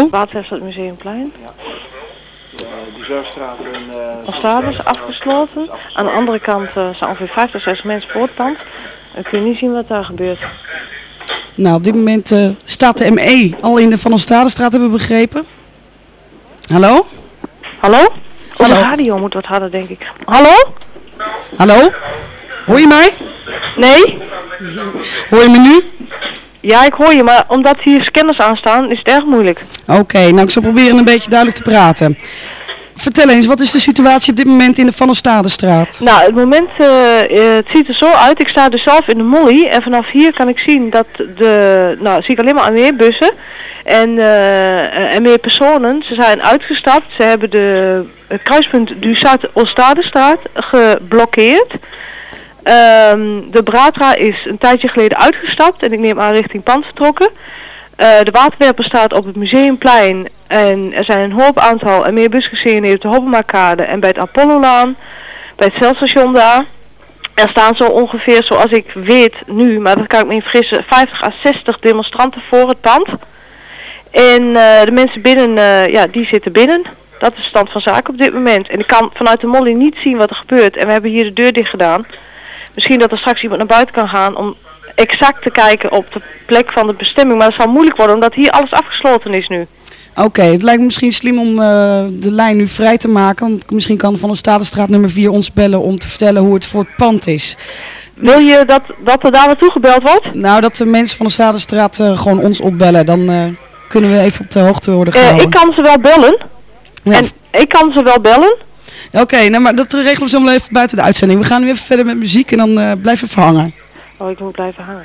Waterstad Museumplein. Ja. Die Zorgstraat en... Straat is afgesloten. Aan de andere kant staan ongeveer 50, 60 mensen voor het pand. Dan kun je niet zien wat daar gebeurt. Nou, op dit moment staat de ME al in de Van Oostadestraat, hebben we begrepen. Hallo? Hallo? Hallo. De radio moet wat harder, denk ik. Hallo? Hallo? Hoor je mij? Nee? Hoor je me nu? Ja, ik hoor je, maar omdat hier scanners aan staan, is het erg moeilijk. Oké, nou ik zal proberen een beetje duidelijk te praten. Vertel eens, wat is de situatie op dit moment in de Van Oostadestraat? Nou, het moment, het ziet er zo uit. Ik sta dus zelf in de Molly en vanaf hier kan ik zien dat zie ik alleen maar meer bussen en meer personen. Ze zijn uitgestapt, ze hebben het kruispunt du Zuid-Oostadestraat geblokkeerd. De Bratra is een tijdje geleden uitgestapt en ik neem aan richting pand vertrokken. De waterwerper staat op het Museumplein en er zijn een hoop aantal en meer busgestationeerd op de Hoppemakade en bij het Apollolaan, bij het celstation daar. Er staan zo ongeveer, zoals ik weet nu, maar dat kan ik me niet vergissen, 50 à 60 demonstranten voor het pand. En de mensen binnen, die zitten binnen. Dat is de stand van zaken op dit moment. En ik kan vanuit de Molly niet zien wat er gebeurt en we hebben hier de deur dicht gedaan. Misschien dat er straks iemand naar buiten kan gaan om exact te kijken op de plek van de bestemming. Maar dat zal moeilijk worden omdat hier alles afgesloten is nu. Oké, het lijkt me misschien slim om de lijn nu vrij te maken. Want misschien kan Van Oostadestraat nummer 4 ons bellen om te vertellen hoe het voor het pand is. Wil je dat er daar naartoe gebeld wordt? Nou, dat de mensen van de Oostadestraat gewoon ons opbellen. Dan kunnen we even op de hoogte worden gehouden. Ik kan ze wel bellen. Ja. En ik kan ze wel bellen. Oké, nou, maar dat regelen we zo wel even buiten de uitzending. We gaan nu even verder met muziek en dan blijf even hangen. Oh, ik moet blijven hangen.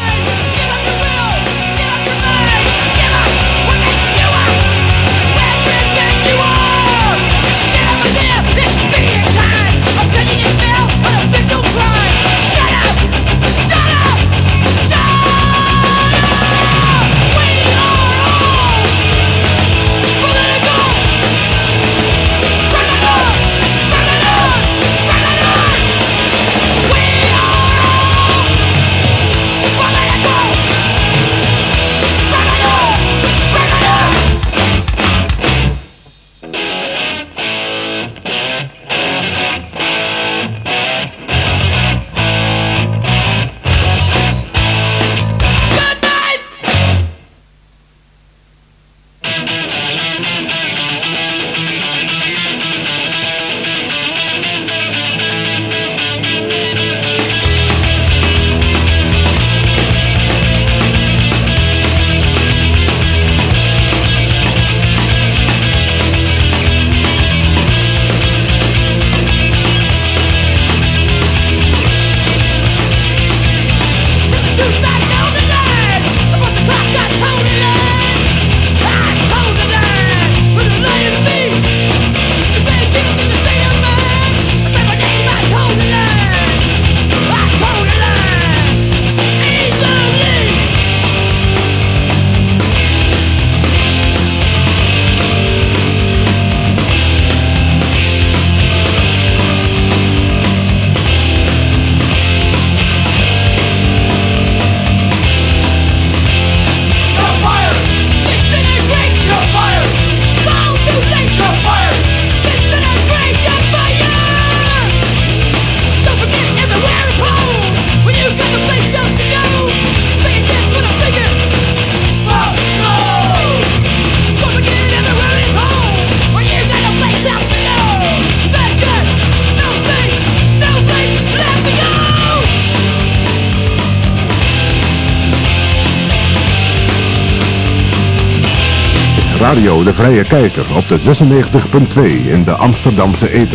Radio De Vrije Keizer op de 96.2 in de Amsterdamse ether.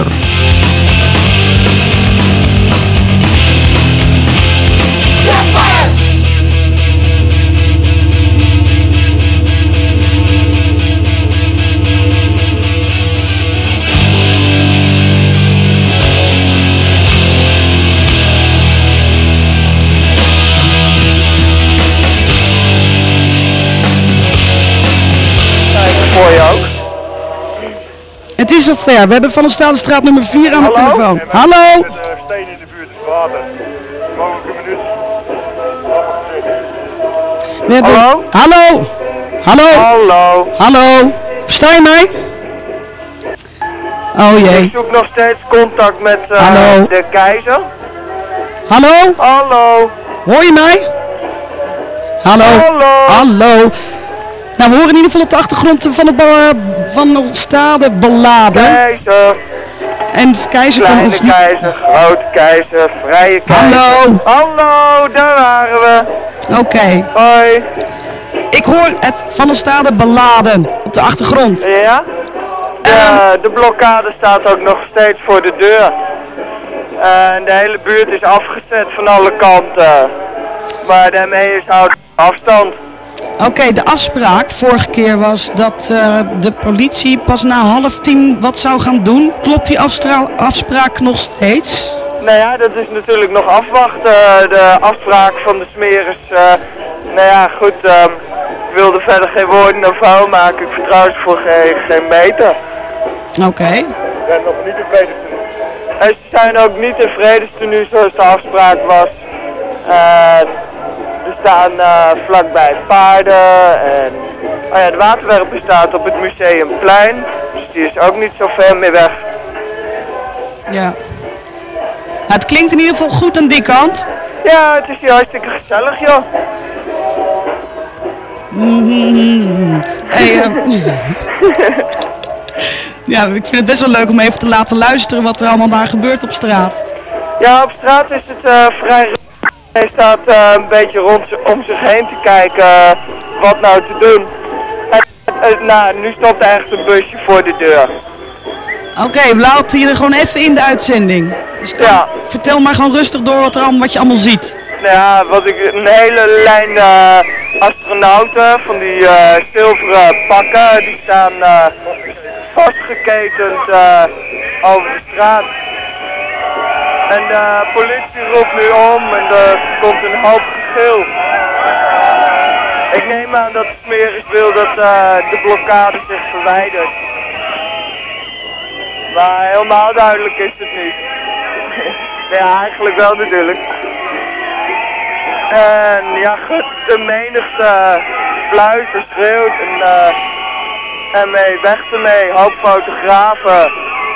Het is zover. We hebben Van Oostadestraat nummer 4 aan de telefoon. Hallo? Stenen in de buurt is water. Mogelijk een minuut. We hebben... Hallo? Hallo? Hallo? Hallo. Hallo? Versta je mij? Oh jee. Ik zoek nog steeds contact met Hallo? de keizer. Hallo? Hallo. Hoor je mij? Hallo? Hallo. Hallo? Nou, we horen in ieder geval op de achtergrond van de Stade ballade. Keizer. En Keizer kan Kleine ons niet... keizer, grote keizer, vrije keizer. Hallo? Hallo, daar waren we. Oké. Hoi. Ik hoor het van de Stade ballade op de achtergrond. Ja? De blokkade staat ook nog steeds voor de deur. En de hele buurt is afgezet van alle kanten. Maar daarmee houdt afstand. Oké, de afspraak vorige keer was dat de politie pas na 9:30 wat zou gaan doen. Klopt die afspraak nog steeds? Nou ja, dat is natuurlijk nog afwachten. De afspraak van de smeris. Nou ja, goed. Ik wilde verder geen woorden naar vuil maken. Ik vertrouw ze voor geen meter. Oké. Ze zijn nog niet in vredestenu. En ze zijn ook niet in vredestenu zoals de afspraak was. Er staan vlakbij paarden en de waterwerper staat op het Museumplein. Dus die is ook niet zo ver meer weg. Ja. Nou, het klinkt in ieder geval goed aan die kant. Ja, het is hier hartstikke gezellig, joh. Hey, ja, ik vind het best wel leuk om even te laten luisteren wat er allemaal daar gebeurt op straat. Ja, op straat is het vrij rustig. Hij staat een beetje om zich heen te kijken wat nou te doen. En, nu stopt er echt een busje voor de deur. Oké, we laten je er gewoon even in de uitzending. Dus Ja. vertel maar gewoon rustig door wat je allemaal ziet. Nou ja, een hele lijn astronauten van die zilveren pakken, die staan vastgeketend over de straat. En de politie roept nu om en er komt een hoop gegil. Ik neem aan dat de smeris wil dat de blokkade zich verwijdert. Maar helemaal duidelijk is het niet. Ja, eigenlijk wel natuurlijk. En ja, goed, de menigte fluit en schreeuwt en weg ermee, hoop fotografen.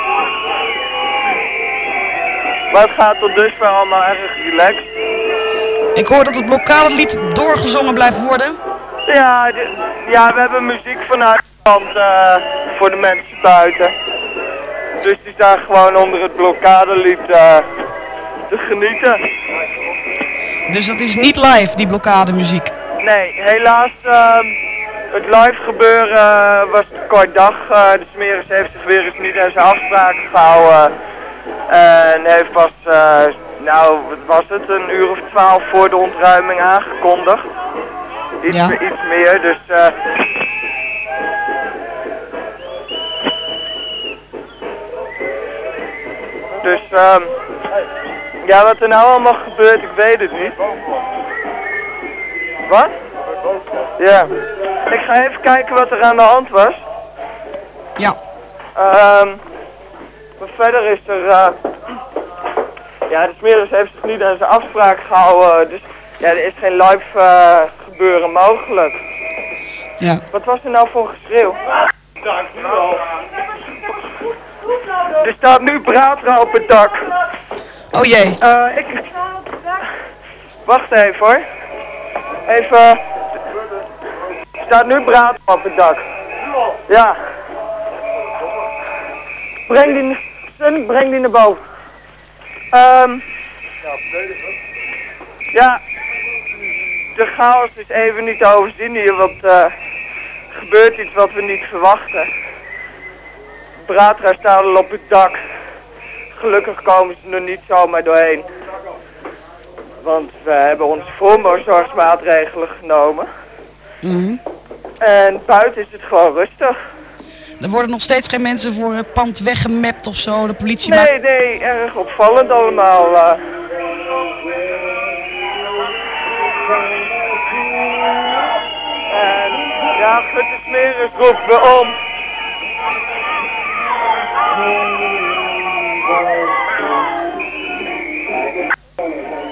Maar het gaat tot dusver allemaal erg relaxed. Ik hoor dat het blokkadelied doorgezongen blijft worden. Ja, we hebben muziek vanuit de kant voor de mensen buiten. Dus die staan gewoon onder het blokkadelied te genieten. Dus dat is niet live, die blokkademuziek? Nee, helaas. Het live gebeuren was een kort dag. De smeris heeft zich weer eens niet aan zijn afspraken gehouden. En heeft pas, wat was het, een uur of 12 voor de ontruiming aangekondigd. Iets meer, dus... ja, wat er nou allemaal gebeurt, ik weet het niet. Wat? Ja. Ik ga even kijken wat er aan de hand was. Ja. Maar verder is er... ja, de smeris heeft zich niet aan zijn afspraak gehouden. Dus ja, er is geen live gebeuren mogelijk. Ja. Wat was er nou voor geschreeuw? Er staat nu Bratra op het dak. Oh jee. Wacht even hoor. Even... Er staat nu Bratra op het dak. Ja. Breng die naar boven. Ja. De chaos is even niet te overzien hier, want er gebeurt iets wat we niet verwachten. Bratra staat al op het dak. Gelukkig komen ze er niet zomaar doorheen. Want we hebben onze voorzorgsmaatregelen genomen. En buiten is het gewoon rustig. Er worden nog steeds geen mensen voor het pand weggemapt of zo, de politie Nee, erg opvallend allemaal. En ja, goed, de smeris roept me om.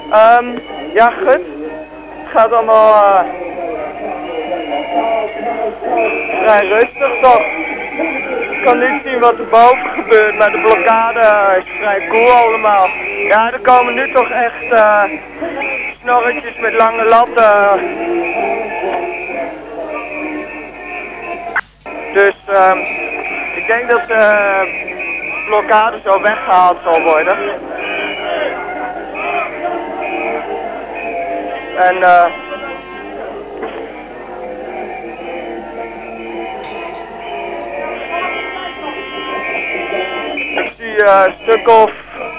Ja, goed. Het gaat allemaal... vrij rustig toch. Ik kan niet zien wat er boven gebeurt, maar de blokkade is vrij cool allemaal. Ja, er komen nu toch echt snorretjes met lange latten. Dus ik denk dat de blokkade zo weggehaald zal worden. En ik zie een stuk of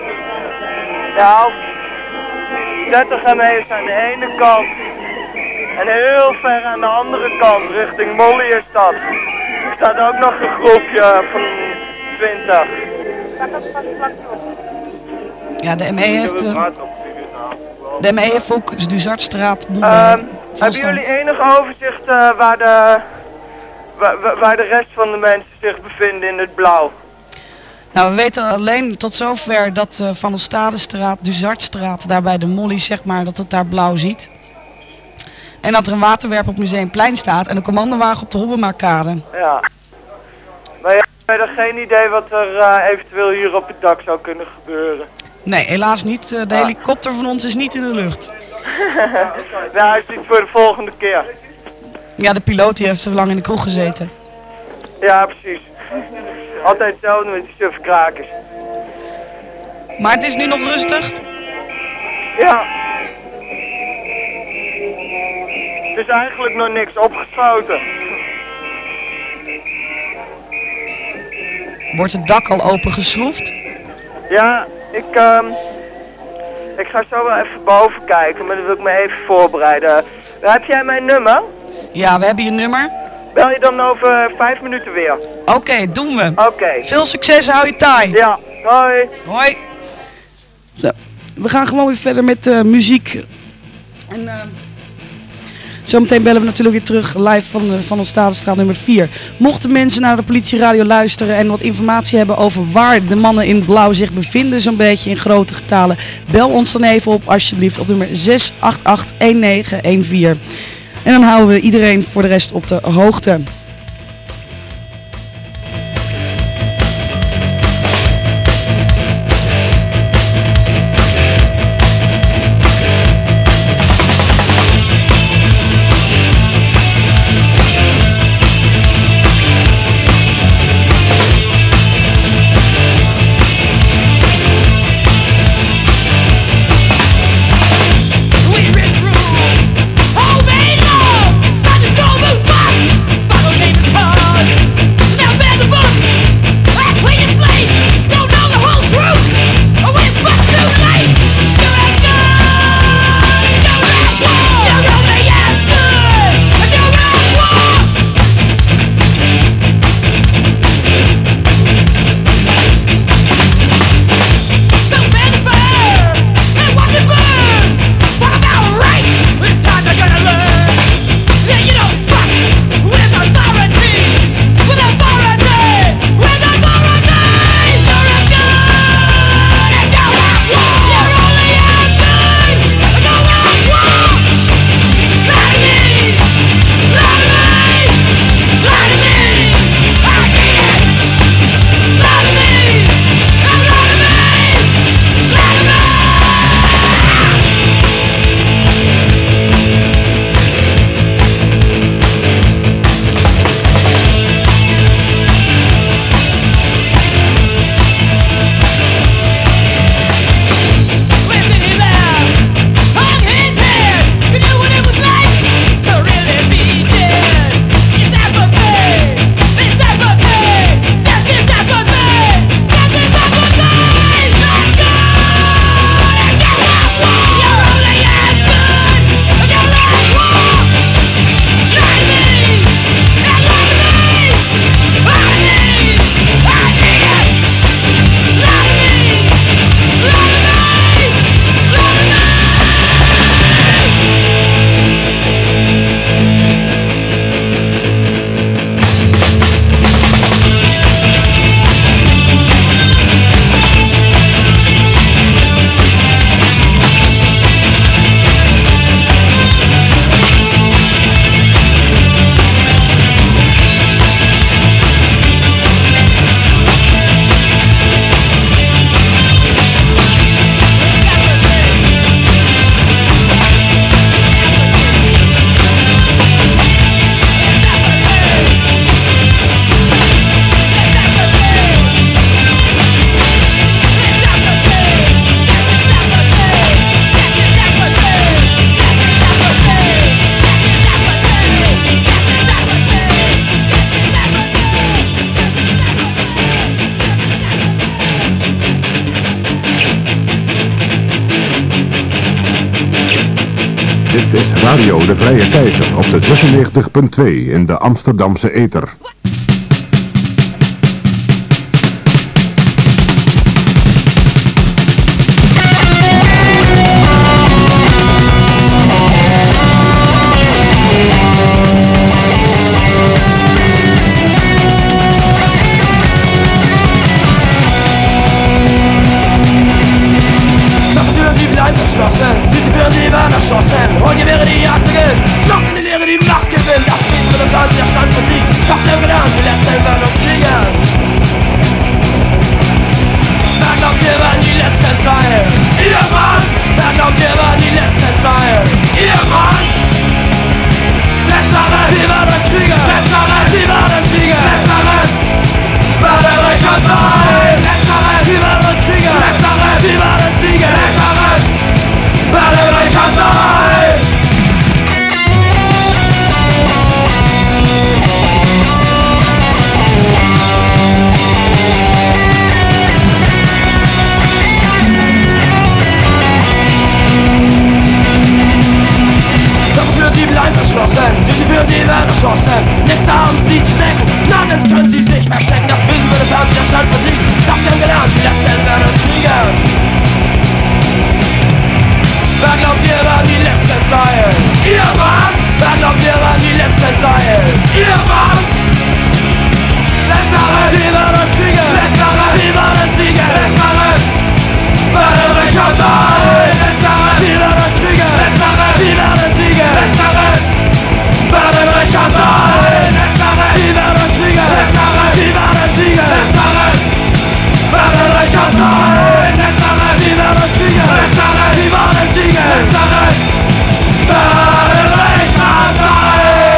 30 ME'ers aan de ene kant en heel ver aan de andere kant, richting Molly is dat. Er staat ook nog een groepje van 20. Ja, de ME heeft ook de Zartstraat. Hebben jullie enig overzicht waar de rest van de mensen zich bevinden in het blauw? Nou, we weten alleen tot zover dat Van Ostadestraat, Duzartstraat, daar bij de Molly, zeg maar, dat het daar blauw ziet. En dat er een waterwerper op Museumplein staat en een commandowagen op de Hobbemakade. Ja. Maar jij hebt geen idee wat er eventueel hier op het dak zou kunnen gebeuren? Nee, helaas niet. De helikopter van ons is niet in de lucht. Nou, is iets voor de volgende keer. Ja, de piloot die heeft te lang in de kroeg gezeten. Ja, precies. Altijd hetzelfde met die suffe krakers. Maar het is nu nog rustig? Ja. Het is eigenlijk nog niks opgeschoten. Wordt het dak al opengeschroefd? Ja, ik ga zo wel even boven kijken, maar dan wil ik me even voorbereiden. Heb jij mijn nummer? Ja, we hebben je nummer. Bel je dan over 5 minuten weer? Oké, doen we. Oké. Veel succes, hou je taai. Ja, hoi. Hoi. Zo, we gaan gewoon weer verder met muziek. En zometeen bellen we natuurlijk weer terug live van Ostadestraat nummer 4. Mochten mensen naar de politieradio luisteren en wat informatie hebben over waar de mannen in blauw zich bevinden, zo'n beetje in grote getalen, bel ons dan even op alsjeblieft op nummer 688-1914. En dan houden we iedereen voor de rest op de hoogte. We red rules, oh they know, start to show me what. Follow Dit is Radio de Vrije Keizer op de 96.2 in de Amsterdamse ether. Und je wäre die Jagd beginnt, noch in die Leere die Nacht gewinnt. Das Lied mit dem Land, der Stand für Sieg. Doch sehr gelernt, die letzten werden uns kriegen. Wer glaubt, wir waren die letzten zwei? Ihr Mann! Wer glaubt, wir waren die letzten zwei? Ihr Mann! Letzteres! Wir waren Krieger! Letzteres! Wir waren Sieger! Letzteres! War der Brecher sein! Letzteres! Wir waren Krieger! Letzteres! Wir waren Sieger! Letzteres! War der Brecher sein! Sie bleiben verschlossen, sie für sie werden erschossen. Nichts haben sie zu denken, nirgends können sie sich verstecken. Das Wissen würde der Stand besiegen, das sie haben gelernt, die letzten werden kriegen. Wer glaubt, ihr waren die letzten Zeilen? Ihr Mann! Wer glaubt, ihr waren die letzten Zeilen? Ihr Mann! Letzteres! Sie waren Krieger! Letzteres! Sie waren Sieger! Letzteres! War der Brecher sein! Letzteres! Sie waren Krieger! Letzteres! Sie waren Sieger! Letzteres! War der Brecher sein! Letzteres! Sie waren Krieger! Letzteres! Sie waren Sieger! Letzteres! War der Brecher sein! Letzteres! Sie waren Krieger! Letzteres! Sie waren Sieger! Letzteres! War der Brecher sein!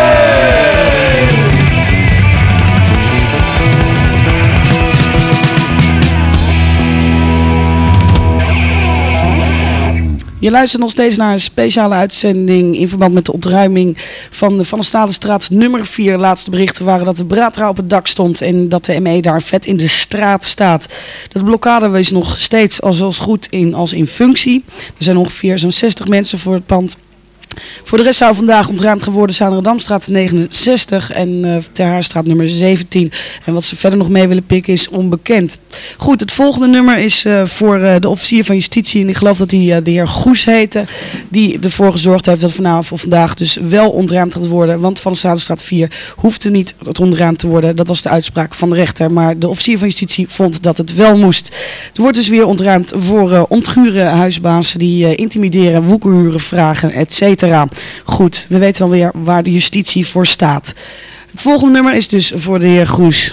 Je luistert nog steeds naar een speciale uitzending in verband met de ontruiming van de Van der Stadenstraat nummer 4. De laatste berichten waren dat de Bratra op het dak stond en dat de ME daar vet in de straat staat. De blokkade is nog steeds als goed als in functie. Er zijn ongeveer zo'n 60 mensen voor het pand. Voor de rest zou vandaag ontruimd geworden zijn Radamstraat 69 en Ter Haarstraat nummer 17. En wat ze verder nog mee willen pikken is onbekend. Goed, het volgende nummer is voor de officier van justitie. En ik geloof dat hij de heer Goes heette. Die ervoor gezorgd heeft dat vanavond of vandaag dus wel ontruimd gaat worden. Want Van der Stadenstraat 4 hoefde niet ontruimd te worden. Dat was de uitspraak van de rechter. Maar de officier van justitie vond dat het wel moest. Er wordt dus weer ontruimd voor ontgure huisbazen die intimideren, woekerhuren vragen, etc. Goed, we weten alweer waar de justitie voor staat. Het volgende nummer is dus voor de heer Goes.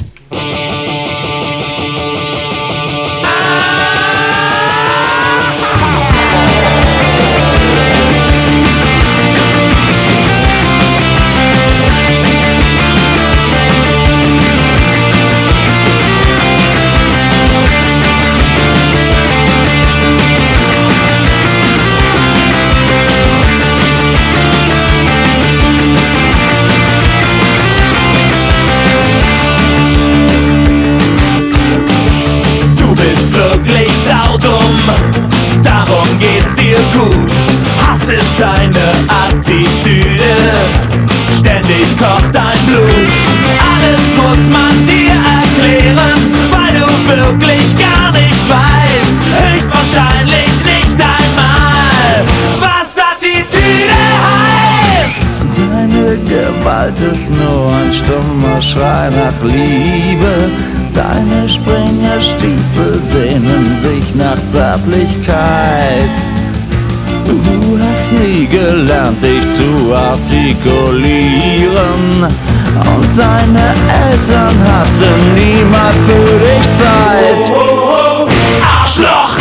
Darum geht's dir gut, Hass ist deine Attitüde, ständig kocht dein Blut. Alles muss man dir erklären, weil du wirklich gar nichts weißt. Höchstwahrscheinlich nicht einmal, was Attitüde heißt. Deine Gewalt ist nur ein stummer Schrei nach Liebe. Deine Springerstiefel sehnen sich nach Zärtlichkeit. Du hast nie gelernt, dich zu artikulieren. Und deine Eltern hatten niemals für dich Zeit. Oh, oh, oh. Arschloch!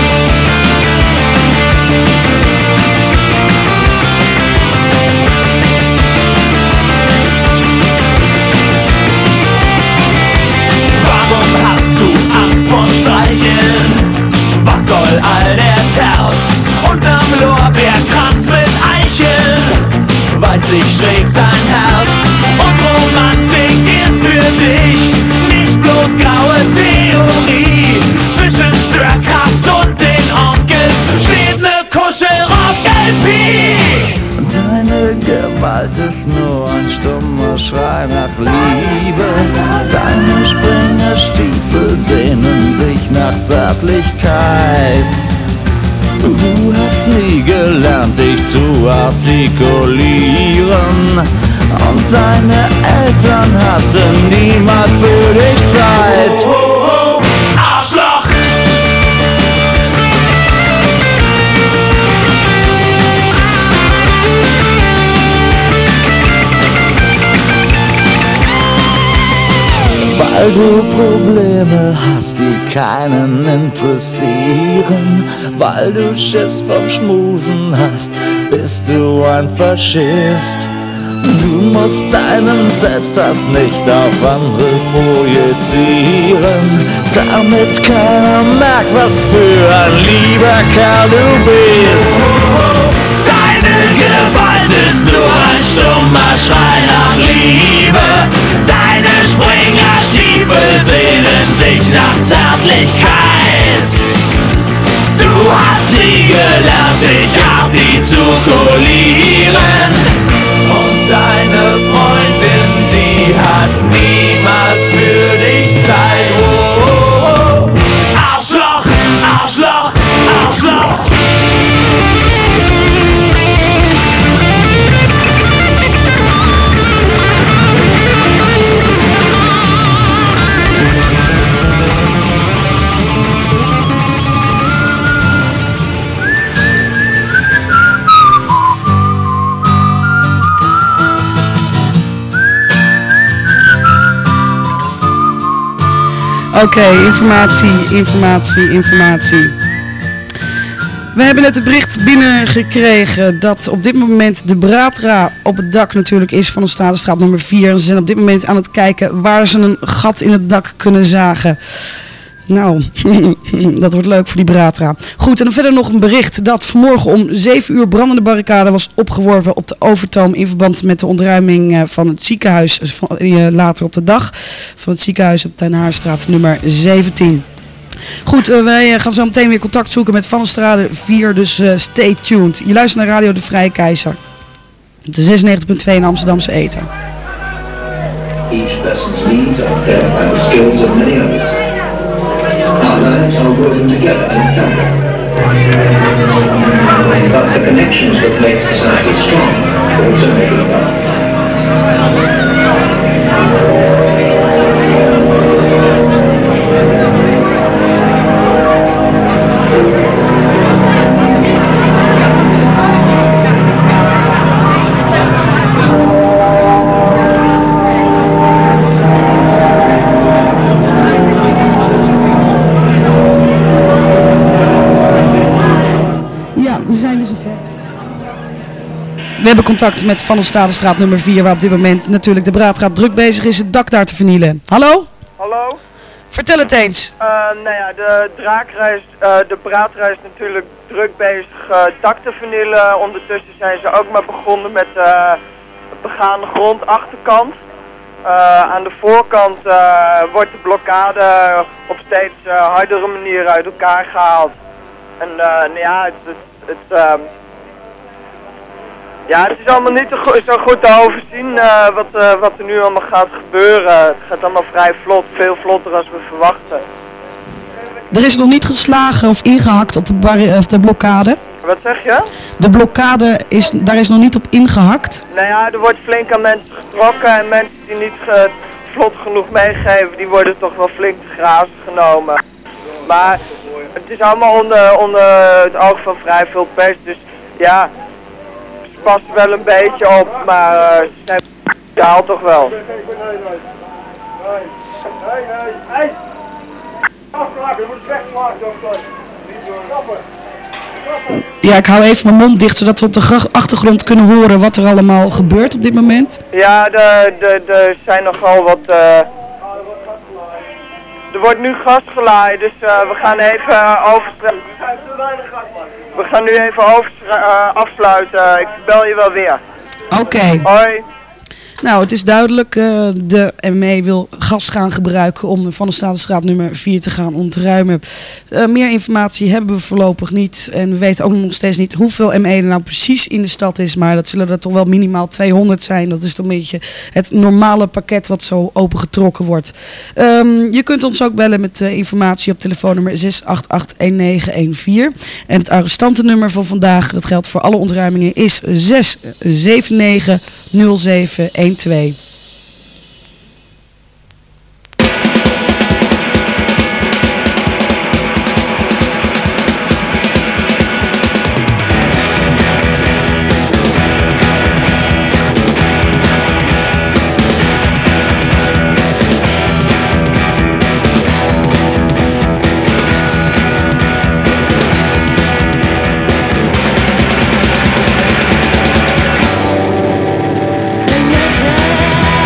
Von Streicheln, was soll all der Terz unterm Lorbeerkranz mit Eicheln? Weiß ich, schlägt dein Herz und Romantik ist für dich nicht bloß graue Theorie zwischen Störkraft Schrei nach Liebe. Deine Springerstiefel sehnen sich nach Zärtlichkeit. Du hast nie gelernt, dich zu artikulieren. Und deine Eltern hatten niemals für dich Zeit. Arschloch! Weil du Probleme hast, die keinen interessieren. Weil du Schiss vom Schmusen hast, bist du ein Faschist. Du musst deinen Selbsthass nicht auf andere projizieren, damit keiner merkt, was für ein lieber Kerl du bist. Deine Gewalt ist nur ein stummer Schrei nach Liebe. Deine Springerstiefel sehnen sich nach Zärtlichkeit. Du hast nie gelernt, dich artikulieren. Und deine Freundin, die hat niemals für dich Zeit. Oh, oh, oh. Arschloch, Arschloch, Arschloch. Oké, informatie. We hebben net het bericht binnengekregen dat op dit moment de Bratra op het dak natuurlijk is van de Stadenstraat nummer 4. En ze zijn op dit moment aan het kijken waar ze een gat in het dak kunnen zagen. Nou, dat wordt leuk voor die Bratra. Goed, en dan verder nog een bericht dat vanmorgen om 7 uur brandende barricade was opgeworpen op de Overtoom in verband met de ontruiming van het ziekenhuis later op de dag. Van het ziekenhuis op Ten Haarstraat nummer 17. Goed, wij gaan zo meteen weer contact zoeken met Van der Strade 4, dus stay tuned. Je luistert naar Radio De Vrije Keizer. De 96.2 in Amsterdamse Ether. Each person's needs are felt by the skills of many others. Our lives are woven together in fabric. But the connections that make society strong also make it well. We hebben contact met Van der Stadenstraat nummer 4, waar op dit moment natuurlijk de Braadraad druk bezig is het dak daar te vernielen. Hallo? Hallo? Vertel het eens. Nou ja, de Braadraad is natuurlijk druk bezig het dak te vernielen. Ondertussen zijn ze ook maar begonnen met begane grond achterkant. Aan de voorkant wordt de blokkade op steeds hardere manier uit elkaar gehaald. En nou ja, het is allemaal niet zo goed te overzien wat er nu allemaal gaat gebeuren. Het gaat allemaal vrij vlot, veel vlotter als we verwachten. Er is nog niet geslagen of ingehakt op de blokkade? Wat zeg je? De blokkade, daar is nog niet op ingehakt? Nou ja, er wordt flink aan mensen getrokken en mensen die niet vlot genoeg meegeven, die worden toch wel flink te grazen genomen. Maar het is allemaal onder het oog van vrij veel pers, dus ja, ze passen wel een beetje op, maar ze zijn betaald toch wel. Hey! Afmaken, je moet het wegmaken, dokter. Ja, ik hou even mijn mond dicht, zodat we op de achtergrond kunnen horen wat er allemaal gebeurt op dit moment. Ja, er zijn nogal wat... Er wordt nu gas gelaaid, dus we gaan even We gaan nu even afsluiten. Ik bel je wel weer. Oké. Hoi. Nou, het is duidelijk. De ME wil gas gaan gebruiken om Van der Stadenstraat nummer 4 te gaan ontruimen. Meer informatie hebben we voorlopig niet. En we weten ook nog steeds niet hoeveel ME er nou precies in de stad is. Maar dat zullen er toch wel minimaal 200 zijn. Dat is toch een beetje het normale pakket wat zo opengetrokken wordt. Je kunt ons ook bellen met informatie op telefoonnummer 6881914. En het arrestantennummer van vandaag, dat geldt voor alle ontruimingen, is 6790712. Yeah.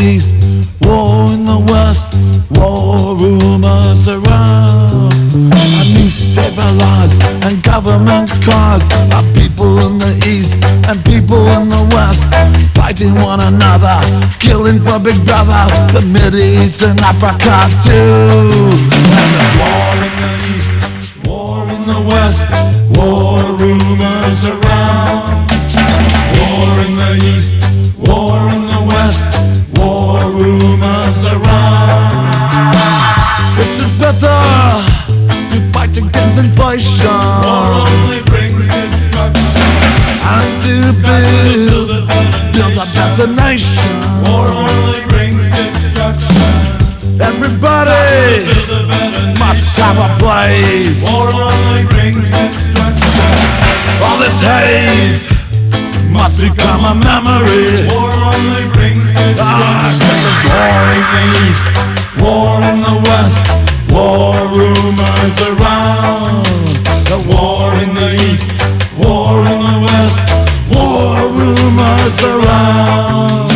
east, war in the west, war rumors around. And newspaper lies and government cries, people in the east and people in the west, fighting one another, killing for Big Brother, the Mideast and Africa too. There's war in the east, war in the west, war rumors around. War in the east, war in the west, war rumors around. It is better to fight against inflation. War only brings destruction. And to build a better nation. War only brings destruction. Everybody must have a place. War only brings destruction. All this hate must become a memory. War only brings destruction. There's war in the east, war in the west, war rumors around. The war in the east, war in the west, war rumors around.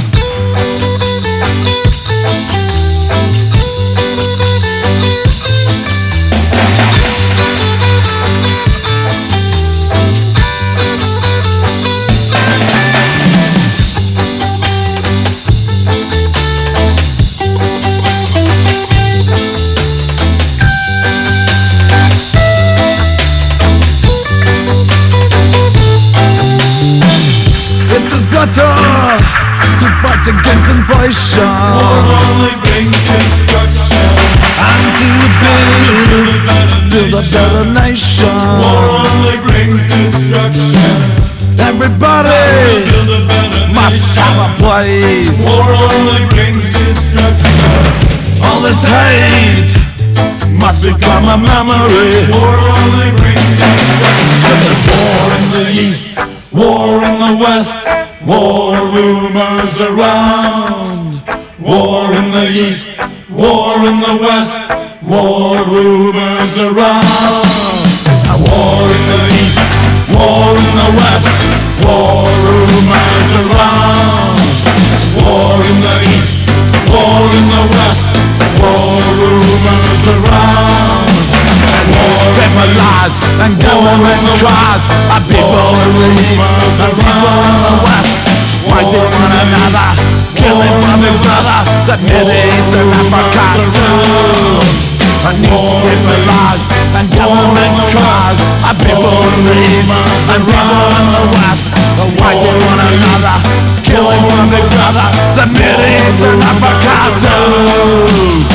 Better to fight against inflation. War only brings destruction. And to build a better nation. War only brings destruction. Everybody must have a place. War only brings destruction. All this hate must become a memory. War only brings destruction. There's war in the east, war in the west, war rumors around. War in the east, war in the west, war rumors around. A war in the east, war in the west, war rumors around. War in the east, war in the west, war rumors around. Newspaper lies and government cries, people in the east and people in the west, fighting one another, killing one another, the Mideast and Africa too. Newspaper lies and government cries, people in the east and people in the west, fighting one another, killing one another, the Mideast and Africa too.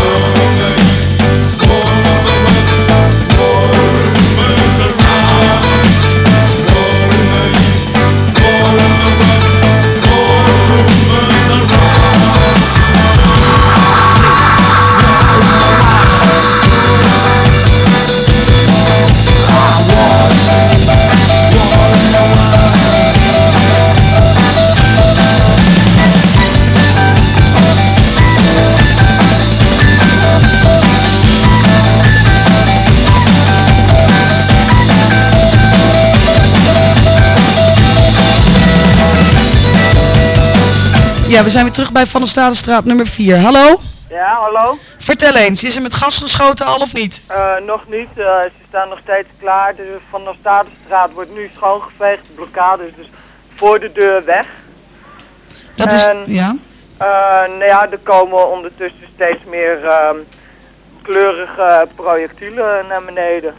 Ja, we zijn weer terug bij Van der Stadenstraat nummer 4. Hallo? Ja, hallo? Vertel eens, is er met gas geschoten al of niet? Nog niet. Ze staan nog steeds klaar. De Van der Stadenstraat wordt nu schoongeveegd. De blokkade is dus voor de deur weg. Dat is, ja? Nou ja, er komen ondertussen steeds meer kleurige projectielen naar beneden.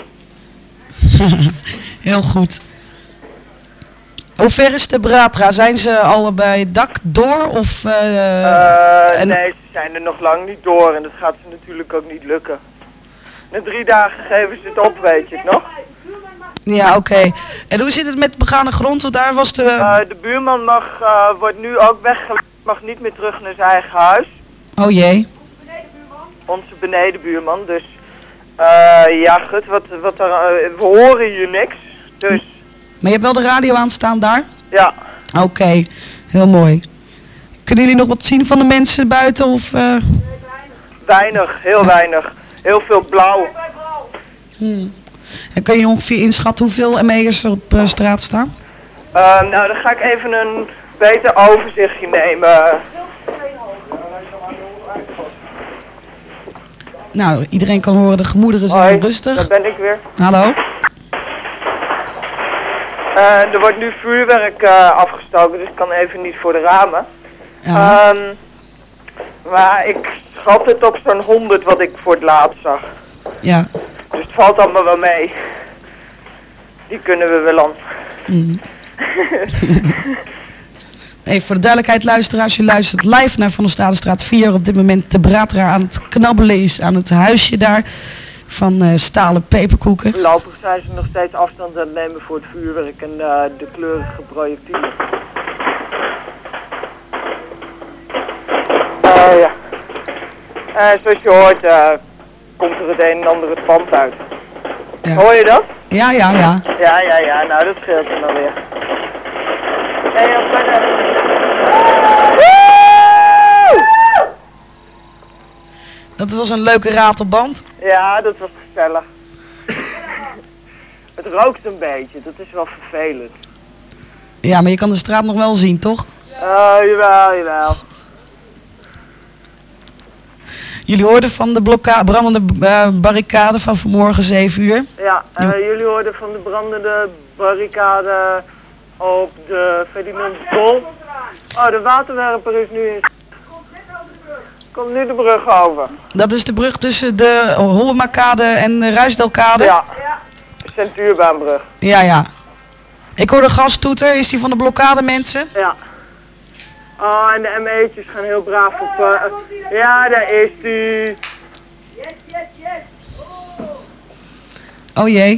Heel goed. Hoe ver is de Bratra? Zijn ze al bij het dak door? Of, Nee, ze zijn er nog lang niet door en dat gaat ze natuurlijk ook niet lukken. Na 3 dagen geven ze het op, weet je het nog? Ja, oké. En hoe zit het met begane grond? Want daar was de buurman wordt nu ook weggelegd, mag niet meer terug naar zijn eigen huis. Oh jee. Onze benedenbuurman, dus ja goed, we horen hier niks, dus... Maar je hebt wel de radio aanstaan daar? Ja. Oké, heel mooi. Kunnen jullie nog wat zien van de mensen buiten? Of, Weinig, heel weinig. Heel veel blauw. En kan je ongeveer inschatten hoeveel ME'ers er op straat staan? Nou, dan ga ik even een beter overzichtje nemen. Nou, iedereen kan horen, de gemoederen zijn Hoi, rustig. daar ben ik weer. Hallo? Er wordt nu vuurwerk afgestoken, dus ik kan even niet voor de ramen. Ja. Maar ik schat het op zo'n 100 wat ik voor het laatst zag. Ja. Dus het valt allemaal wel mee. Die kunnen we wel aan. Even voor de duidelijkheid, luisteraars, je luistert live naar Van der Stadenstraat 4. Op dit moment de Bratra aan het knabbelen is aan het huisje daar van stalen peperkoeken. Voorlopig zijn ze nog steeds afstand aan het nemen voor het vuurwerk en de kleurige projectielen. Ja. Zoals je hoort komt er het een en ander het pand uit. Ja. Hoor je dat? Ja. Ja, nou dat scheelt er dan weer. Hey, op verder. Dat was een leuke ratelband. Ja, dat was gezellig. Het rookt een beetje, dat is wel vervelend. Ja, maar je kan de straat nog wel zien, toch? Jawel. Jullie hoorden van de brandende barricade van vanmorgen 7 uur. Ja, jullie hoorden van de brandende barricade op de Ferdinand Bol. Oh, de waterwerper is nu in... Komt nu de brug over. Dat is de brug tussen de Hollemakade en de Ruisdelkade? Ja, Centuurbaanbrug. Ja. Ik hoor de gastoeter, is die van de blokkade mensen? Ja. Oh, en de ME'tjes gaan heel braaf op... ja, daar is die. Yes. Oh jee.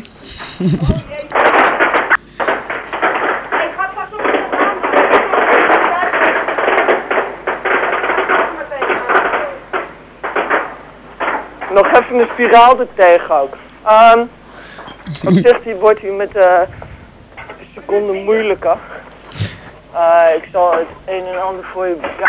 Nog even een spiraal er tegen ook. Op zich wordt hij met seconden moeilijker. Ik zal het een en ander voor je bekijken.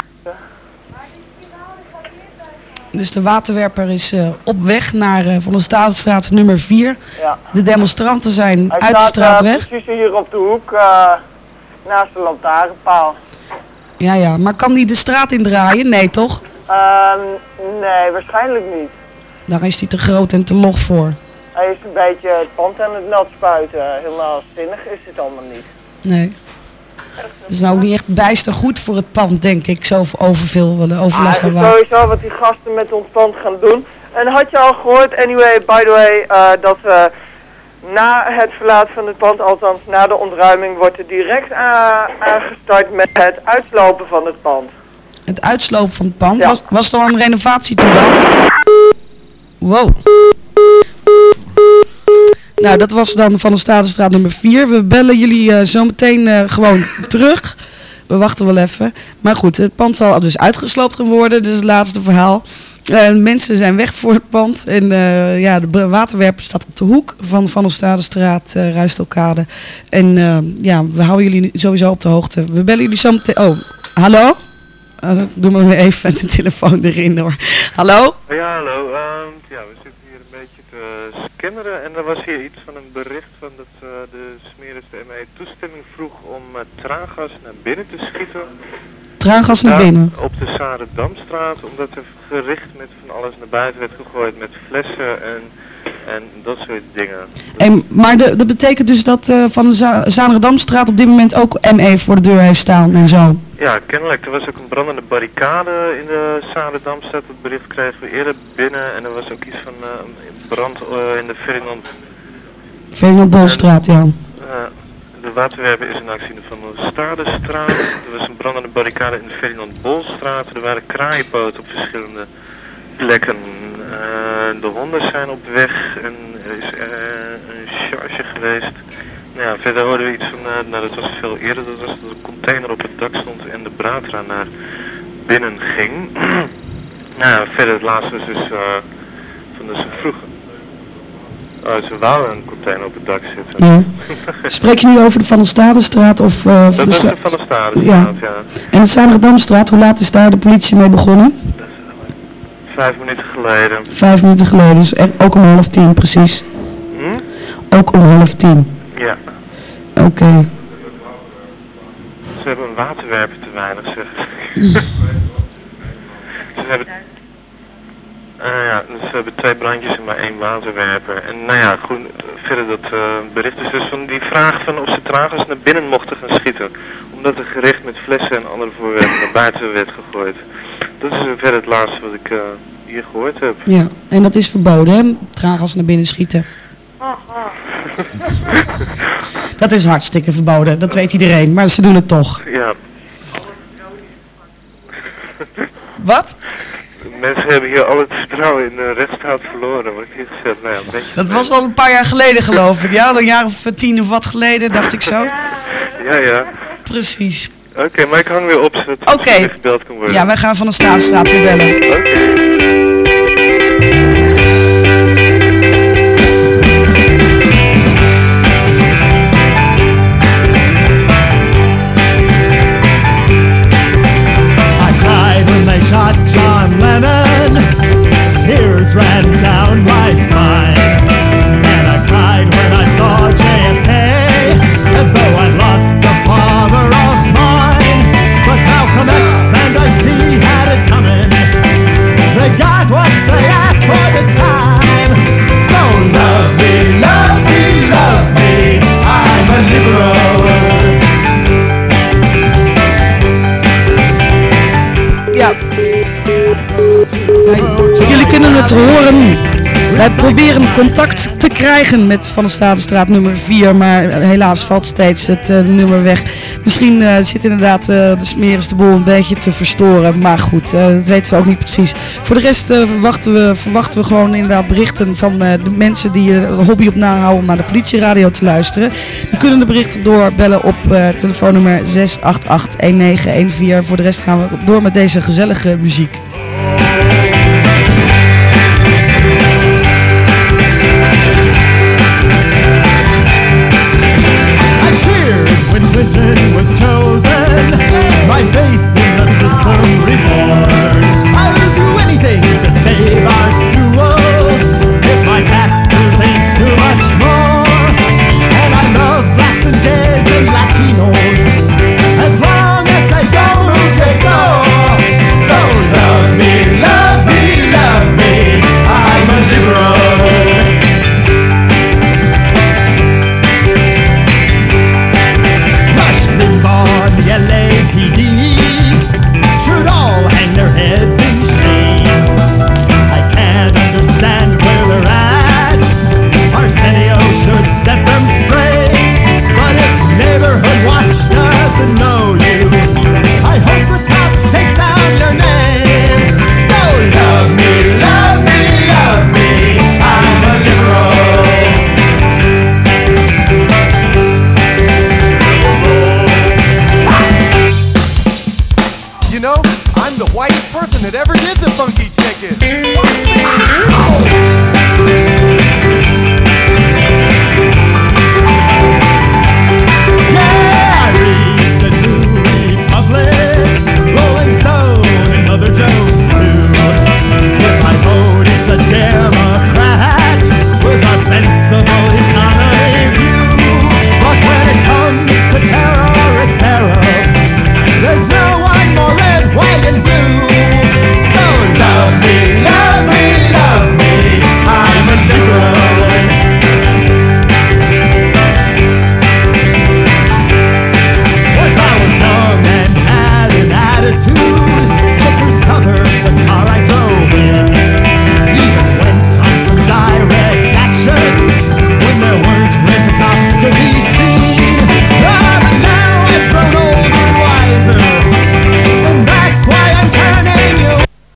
Dus de waterwerper is op weg naar Van der Stadenstraat nummer 4. Ja. De demonstranten zijn Hij uit de staat, straat weg. precies hier op de hoek, naast de lantaarnpaal. Ja, maar kan die de straat indraaien? Nee, toch? Nee, waarschijnlijk niet. Daar is hij te groot en te log voor. Hij is een beetje het pand aan het nat spuiten. Helemaal zinnig is het allemaal niet. Nee. Dat is nou ook niet echt bijster goed voor het pand, denk ik. Zoveel overlast aan water. Sowieso wat die gasten met ons pand gaan doen. En had je al gehoord, anyway, by the way, dat na het verlaten van het pand, althans na de ontruiming, wordt er direct aangestart met het uitslopen van het pand. Het uitslopen van het pand? Ja. Was er al een renovatie toe dan? Wow. Nou, dat was dan Van der Stadenstraat nummer 4. We bellen jullie zometeen gewoon terug. We wachten wel even. Maar goed, het pand zal dus uitgesloopt gaan worden. Dus het laatste verhaal. Mensen zijn weg voor het pand. En de waterwerper staat op de hoek van der Stadenstraat, Ruisdelkade. En we houden jullie sowieso op de hoogte. We bellen jullie zometeen... Oh, hallo? Doe maar weer even de telefoon erin hoor. Hallo? Ja, hallo. We zitten hier een beetje te scanneren en er was hier iets van een bericht van dat de Smeris de ME toestemming vroeg om traangas naar binnen te schieten. Traangas naar binnen? Op de Sarendamstraat, omdat er gericht met van alles naar buiten werd gegooid met flessen en dat soort dingen. Maar dat betekent dus dat van de Zaanderdamstraat op dit moment ook ME voor de deur heeft staan en zo? Ja, kennelijk. Er was ook een brandende barricade in de Zaanderdamstraat. Dat bericht kregen we eerder binnen. En er was ook iets van brand in de Ferdinand Bolstraat, ja. De waterwerper is in actie in de Van der Stadenstraat. Er was een brandende barricade in de Ferdinand Bolstraat. Er waren kraaienpoten op verschillende plekken. De honden zijn op weg en er is een charge geweest. Nou ja, verder hoorden we iets van, dat was veel eerder, dat was dat de container op het dak stond en de Bratra naar binnen ging. Verder het laatste was dus van ze vroegen. Ze wouden een container op het dak zetten. Ja. Spreek je nu over de Van der Stadenstraat of... dat was de Van der Stadenstraat, ja. En de Zaanderdamstraat, hoe laat is daar de politie mee begonnen? 5 minuten geleden. 5 minuten geleden, dus ook om 9:30 precies. Ook om 9:30. Ja. Oké. Ze hebben een waterwerper te weinig, zeggen ze. Ze hebben... Ja, dus we hebben 2 brandjes en maar 1 waterwerper. En nou ja, goed, verder dat bericht is dus van die vraag van of ze traagers naar binnen mochten gaan schieten. Omdat er gericht met flessen en andere voorwerpen naar buiten werd gegooid. Dat is verder het laatste wat ik hier gehoord heb. Ja, en dat is verboden, hè? Traagers naar binnen schieten. Dat is hartstikke verboden, dat weet iedereen, maar ze doen het toch. Ja. Wat? Mensen hebben hier al het vertrouwen in de rechtsstaat verloren, wat ik hier gezegd. Nou ja, een beetje... Dat was al een paar jaar geleden, geloof ik. Ja, een jaar of 10 of wat geleden, dacht ik zo. Ja. Precies. Oké, maar ik hang weer op, zodat weer gebeld kan worden. Ja, wij gaan van de Staatsstraat weer bellen. Oké. They shot John Lennon, tears ran down my spine, and I cried when I saw JFK, as though I'd lost a father of mine. But Malcolm X and Ice-T had it coming, they got what they asked for this time. So love me, love me, love me, I'm a liberal. Ja. Jullie kunnen het horen. Wij proberen contact te krijgen met Van der Stadenstraat nummer 4, maar helaas valt steeds het nummer weg. Misschien zit inderdaad de smeris de boel een beetje te verstoren, maar goed, dat weten we ook niet precies. Voor de rest verwachten we gewoon inderdaad berichten van de mensen die een hobby op nahouden om naar de politieradio te luisteren. Die kunnen de berichten doorbellen op telefoonnummer 688-1914. Voor de rest gaan we door met deze gezellige muziek. Clinton was chosen, my faith in the system reborn. I'll do anything to save our schools, if my taxes ain't too much more. And I love blacks and gays and Latinos, as long as they don't move their soul. So love me, love me, love me, I'm a liberal. On the LAPD should all hang their heads in shame. I can't understand where they're at. Arsenio should set them straight. But if Neighborhood Watch doesn't know you, I hope the cops take down your name. So love me, love me, love me, I'm a liberal. You know, I'm the whitest person that ever did the funky chicken.